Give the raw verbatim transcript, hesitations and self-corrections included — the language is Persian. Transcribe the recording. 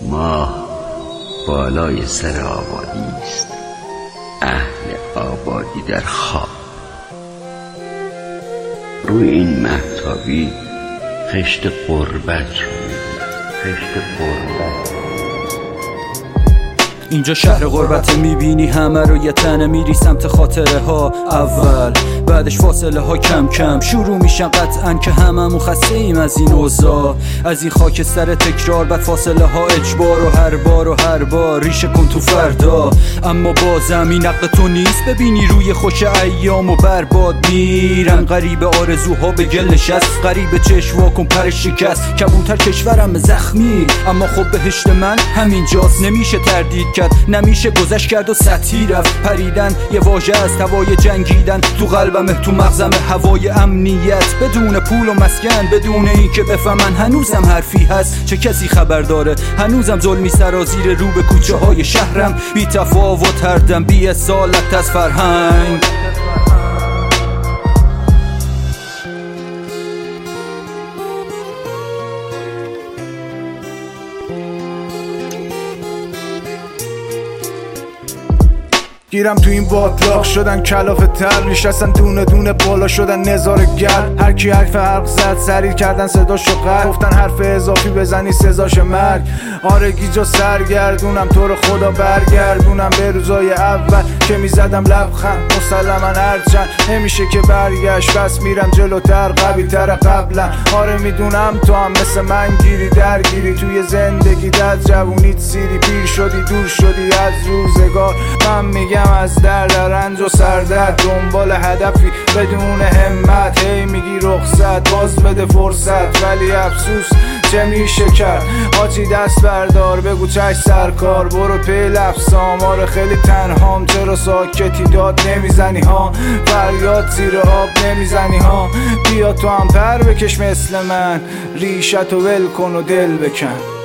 ماه بالای سر آبادی است، اهل آبادی در خواب. روی این مهتابی خشت غربت رو می‌بینم، خشت غربت. اینجا شهر غربت، میبینی همه رو یه تنه میری سمت خاطره ها. اول بعدش فاصله ها کم کم شروع میشن قطعا که هممون خسته ایم از این اوضاع، از این خاک سر تکرار. بعد فاصله ها اجبار و هر بار و هر بار ریشه کن تو فردا. اما بازم این حق تو نیست ببینی روی خوش ایام و برباد میرن. غریب آرزوها به گل نشست، غریب چشم کن پر شکست. کبوتر کشورم زخمی اما خب بهشت من همینجاست. نمیشه تردید کرد، نمیشه گذشت کرد و سطحی رفت. پریدن یه واژه از هوای جنگیدن تو قلبم، تو مغزم هوای امنیت. بدون پول و مسکن، بدون این که بفهمن هنوزم حرفی هست. چه کسی خبر داره هنوزم ظلمی سرازیر رو به کوچه های شهرم. بی تفاوت هردم، بی اصالت از فرهنگ. گیرم تو این باطلاق شدن کلاف تر، نشستن دونه دونه بالا شدن نظاره گر. هر کی حرف حرف زد سریع کردن صداشو قد، گفتن حرف اضافی بزنی سزاش مرگ. آره گیجا سرگردونم تو رو خدا برگردونم به روزای اول که میزدم لبخند. مسلما هرچند نمیشه که برگشت، بس میرم جلوتر قوی تر قبلا. آره میدونم تو هم مثل من گیری درگیری توی زندگی، در جوونیت سیری پیر شدی دور شدی از روزگار. من میگم از درد رنج و سردرد دنبال هدفی بدون همت. هی میگی رخصت باز بده فرصت، ولی افسوس چه میشه کرد. حاجی دست بردار بگو چش سرکار، برو پی لفظام. آره خیلی تنهام، چرا ساکتی داد نمیزنی ها؟ فریاد زیر آب نمیزنی ها؟ بیا تو هم پر بکش مثل من، ریشتو ول کن و دل بکن.